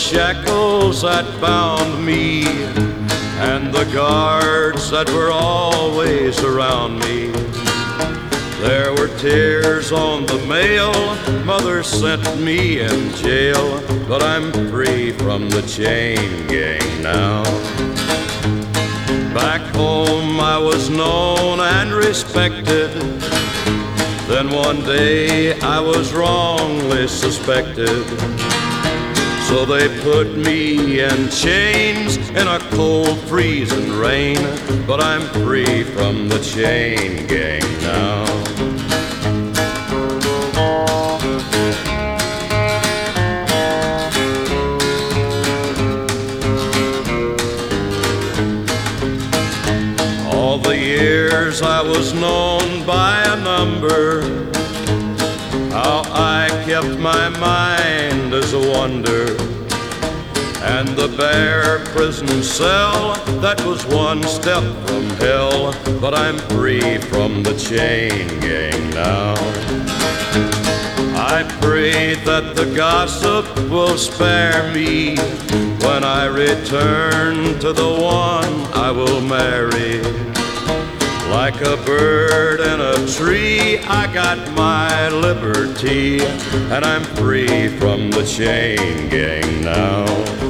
shackles that bound me, and the guards that were always around me. There were tears on the mail Mother sent me in jail, but I'm free from the chain gang now. Back home I was known and respected. Then one day I was wrongly suspected. So they put me in chains in a cold freezing rain, but I'm free from the chain gang now. All the years I was known by a number, how I kept my mind is a wonder. And the bare prison cell, that was one step from hell, but I'm free from the chain gang now. I pray that the gossip will spare me when I return to the one I will marry. Like a bird in a tree, I got my liberty, and I'm free from the chain gang now.